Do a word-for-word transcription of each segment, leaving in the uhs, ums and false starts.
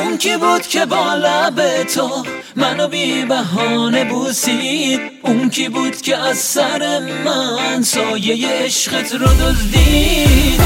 اون کی بود که با لب تو منو بی بهانه بوسید؟ اون کی بود که از سر من سایه عشقت رو دزدید؟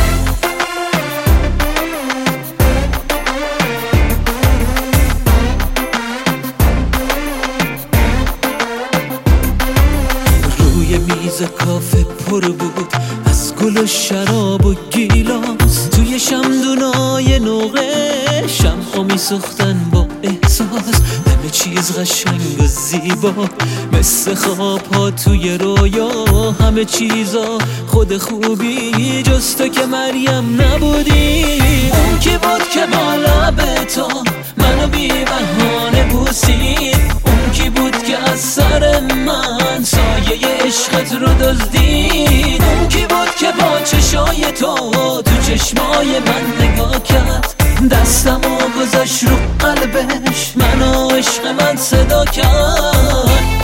روی میز کافه پر بود از گل و شراب و گیلاس، توی شمدونای نوقه شمعا میسوختن با احساس، همه چیز قشنگ و زیبا مثل خواب ها توی رویا، همه چیزا خود خوبی جز تو که مریم نبودی. اون کی بود که با لب تو منو بی بهانه بوسید؟ اون کی بود که از سر من سایه عشقت رو دزدید؟ اون کی بود که با چشای تو تو چشمای من نگاه کرد، دستمو گذاشت رو قلبش منو عشق من صدا کرد؟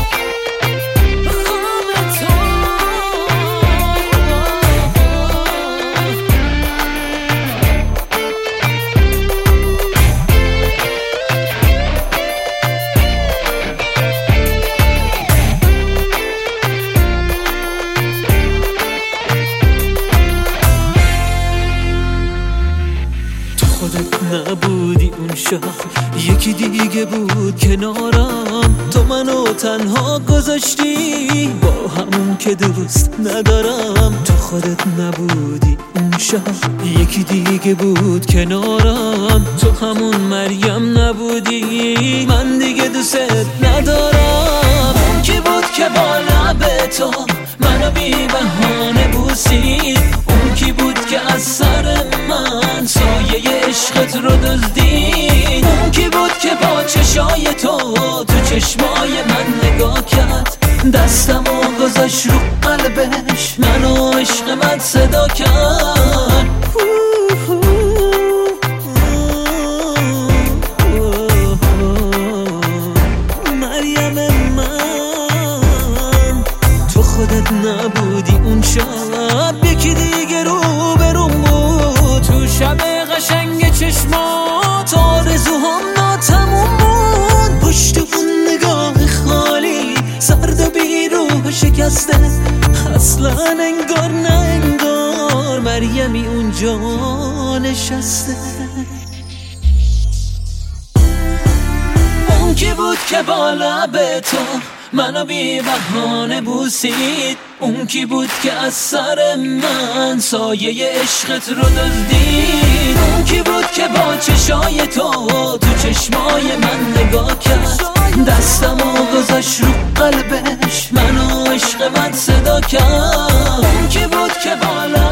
خودت نبودی اون شب، یکی دیگه بود کنارم، تو منو تنها گذاشتی با همون که دوست ندارم. تو خودت نبودی اون شب، یکی دیگه بود کنارم، تو همون مریم نبودی، من دیگه دوست ندارم. اون کی بود که با لب تو منو بی بهانه بوسید؟ اون کی بود که از سر من سایه عشقت رو دزدید؟ اون کی بود که با چشای تو تو چشمای من نگاه کرد، دستمو گذاشت رو قلبش منو عشق من صدا کرد؟ مریم من، تو خودت نبودی اون شب، یکی دیگه رو برون بود، تو شب قشنگ چشمات آرزوهام ناتموم بود، پشت اون نگاه خالی سرد و بی روح شکسته، اصلا انگار نه انگار مریمی اونجا نشسته. اون کی بود که با لب تو منو بی بهانه بوسید؟ اون کی بود که از سر من سایه عشقت رو دزدید؟ اون کی بود که با چشای تو تو چشمای من نگاه کرد، دستمو گذاشت رو قلبش منو عشق من صدا کرد؟ اون کی بود که بالا